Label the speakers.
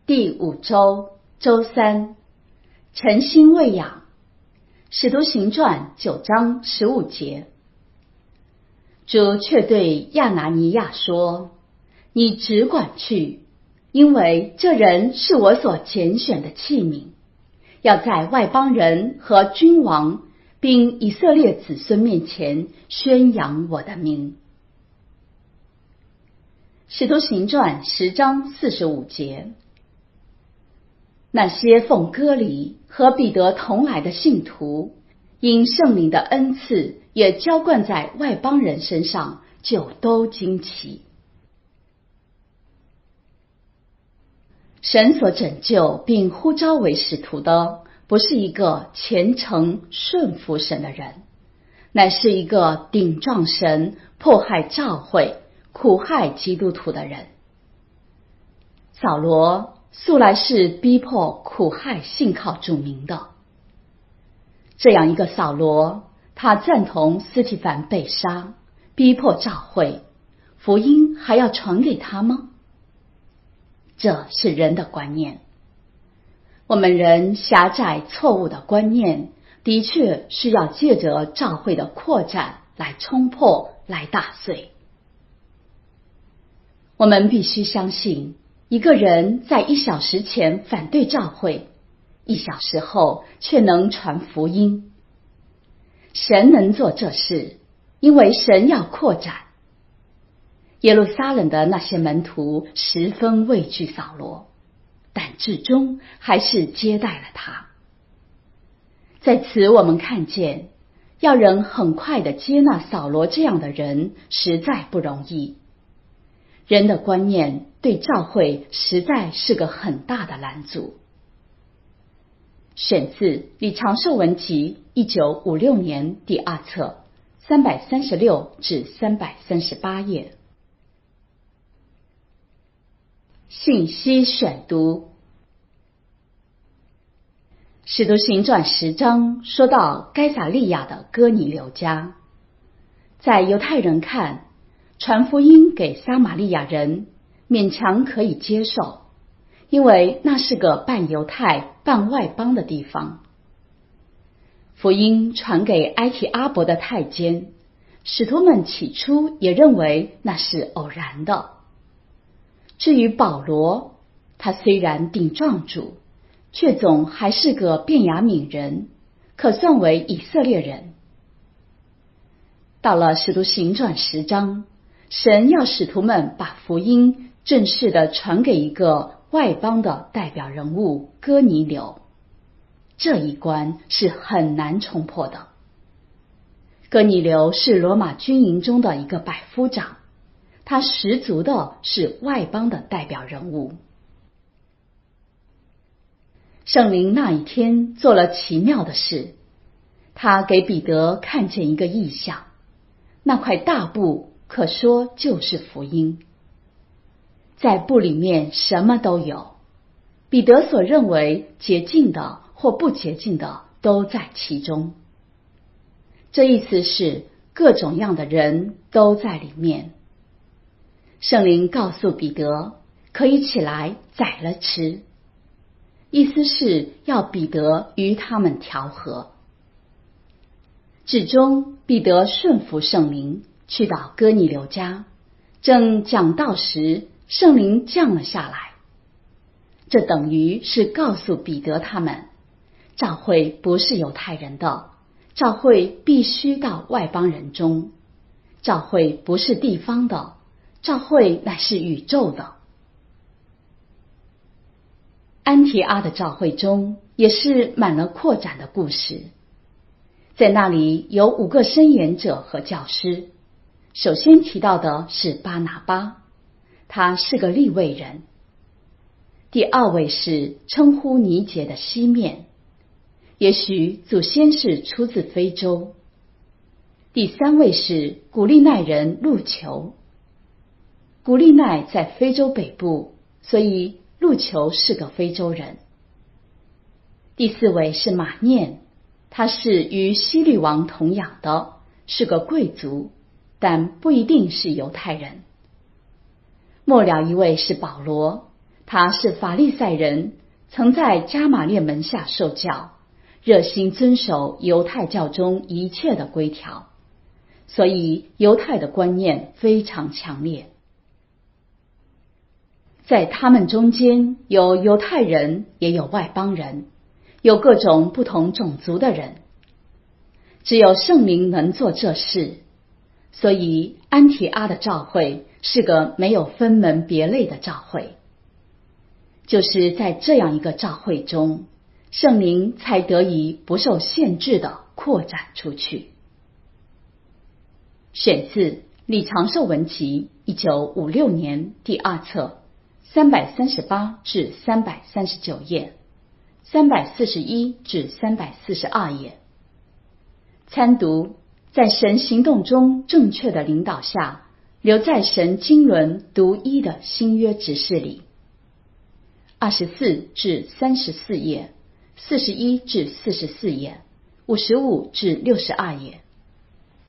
Speaker 1: 第5周周3，诚心喂养。使徒行传9章15节。主却对亚拿尼亚说：你只管去，因为这人是我所拣选的器皿，要在外邦人和君王并以色列子孙面前宣扬我的名。使徒行传10章45节。那些奉割礼和彼得同来的信徒，因圣灵的恩赐也浇灌在外邦人身上，就都惊奇。神所拯救并呼召为使徒的，不是一个虔诚顺服神的人，乃是一个顶撞神、迫害教会、苦害基督徒的人。扫罗素来是逼迫苦害信靠主名的。这样一个扫罗，他赞同司提反被杀，逼迫教会，福音还要传给他吗？这是人的观念。我们人狭窄错误的观念，的确是要借着教会的扩展来冲破、来打碎。我们必须相信，一个人在1小时前反对教会，1小时后却能传福音。神能做这事，因为神要扩展。耶路撒冷的那些门徒十分畏惧扫罗，但至终还是接待了他。在此我们看见，要人很快地接纳扫罗这样的人，实在不容易。人的观念对教会实在是个很大的拦阻。选自李长寿文集1956年第2册336至338页。信息选读。使徒行传10章说到该撒利亚的哥尼流家，在犹太人看，传福音给撒玛利亚人勉强可以接受，因为那是个半犹太半外邦的地方。福音传给埃提阿伯的太监，使徒们起初也认为那是偶然的。至于保罗，他虽然顶撞主，却总还是个便雅悯人，可算为以色列人。到了使徒行传10章，神要使徒们把福音正式地传给一个外邦的代表人物哥尼流，这一关是很难冲破的。哥尼流是罗马军营中的一个百夫长，他十足的是外邦的代表人物。圣灵那一天做了奇妙的事，他给彼得看见一个异象，那块大布可说就是福音。在布里面什么都有，彼得所认为洁净的或不洁净的都在其中。这意思是各种样的人都在里面。圣灵告诉彼得，可以起来宰了吃，意思是要彼得与他们调和。至终彼得顺服圣灵，去到哥尼流家，正讲道时，圣灵降了下来。这等于是告诉彼得他们，教会不是犹太人的，教会必须到外邦人中，教会不是地方的，教会乃是宇宙的。安提阿的教会中也是满了扩展的故事。在那里有5个申言者和教师。首先提到的是巴拿巴，他是个利未人。第2位是称呼尼结的西面，也许祖先是出自非洲。第3位是古利奈人路求。古利奈在非洲北部，所以路求是个非洲人。第4位是马念，他是与希律王同养的，是个贵族，但不一定是犹太人。末了一位是保罗， 他是法利赛人，曾在加玛列门下受教，热心遵守犹太教中一切的规条，所以犹太的观念非常强烈。在他们中间有犹太人，也有外邦人，有各种不同种族的人。只有圣灵能做这事，所以安提阿的教会是个没有分门别类的教会。就是在这样一个教会中，圣灵才得以不受限制地扩展出去。选自李长寿文集1956年第2册338至339页，341至342页。参读在神行动中正确的领导下，留在神经纶独一的新约执事里。24至34页，41至44页，55至62页。